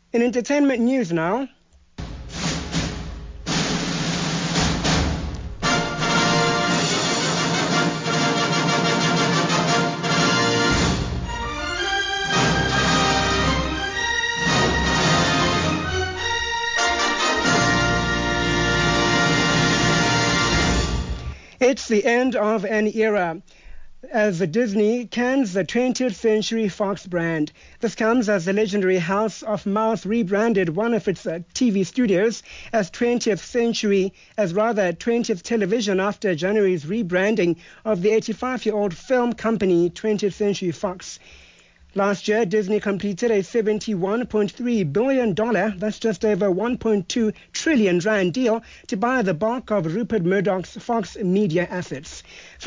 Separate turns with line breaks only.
In entertainment news now. It's the end of an era as Disney cans the 20th Century Fox brand. This comes as the legendary House of Mouse rebranded one of its TV studios as 20th Television after January's rebranding of the 85-year-old film company 20th Century Fox. Last year, Disney completed a $71.3 billion, that's just over 1.2 trillion rand deal, to buy the bulk of Rupert Murdoch's Fox Media assets.